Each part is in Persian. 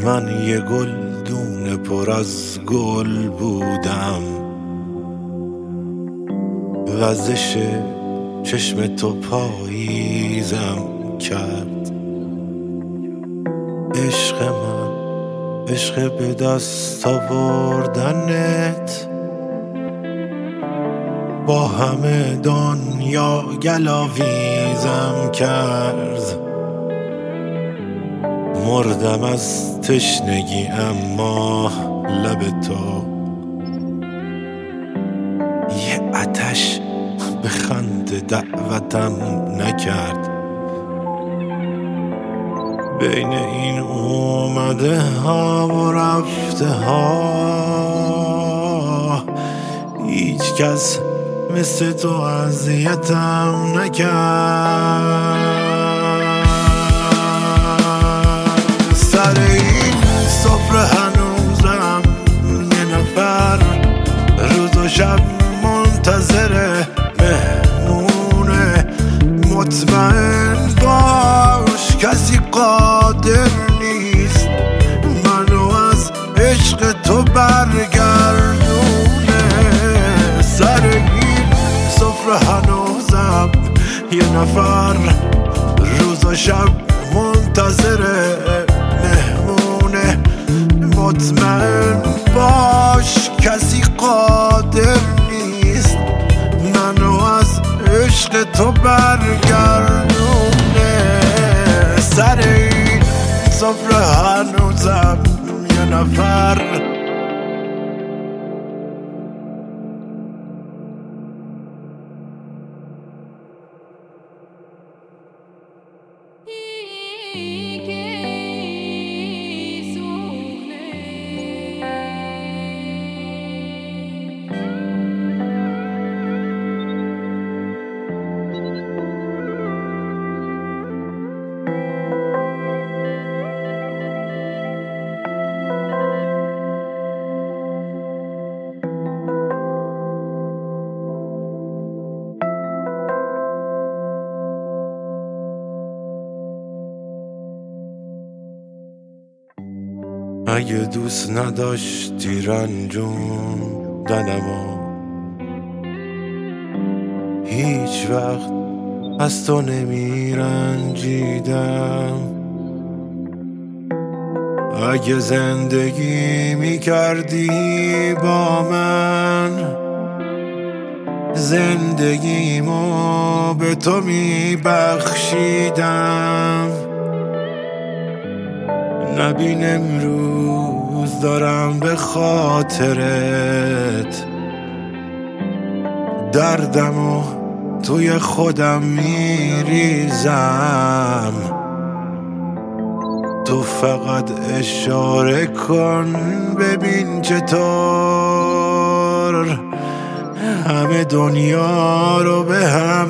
من یه گلدون پر از گل بودم، وزش چشم تو پاییزم کرد. عشق من، عشق به دست آوردنت، با همه دنیا گلاویزم کرد. مردم از تشنگی اما لب تو یه آتش به خنده دعوتم نکرد. بین این اومده ها و رفته ها هیچ کس مثل تو اذیتم نکرد. سر این سفره هنوزم یه نفر روز و شب منتظر مهمونه. مطمئن باش کسی قادر نیست منو از عشق تو برگردونه. سر این سفره هنوزم یه نفر روز و شب منتظر مهمونه. مطمئن باش کسی قادر نیست منو از عشق تو برگردونه. سر این سفره هنوزم یه نفر اگه دوست نداشتی رنجوندنمو هیچ وقت از تو نمیرنجیدم. اگه زندگی میکردی با من زندگیمو به تو میبخشیدم. نبین امروز دارم به خاطرت دردمو توی خودم میریزم. تو فقط اشاره کن ببین چطور همه دنیا رو به هم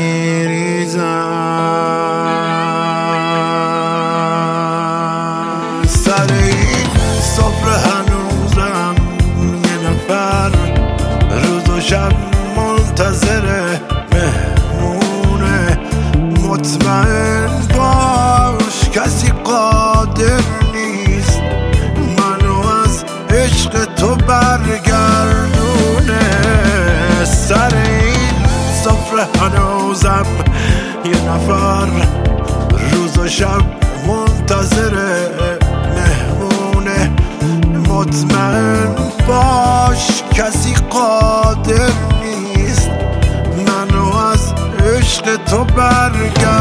میریزم. سر این سفره هنوزم یه نفر روز و شب منتظر مهمونه. مطمئن باش کسی قادر نیست منو از عشق تو برگردونه. سر این سفره هنوزم یه نفر روز و شب منتظر مهمونه. مطمئن باش کسی قادر نیست منو از عشق تو برگردونه.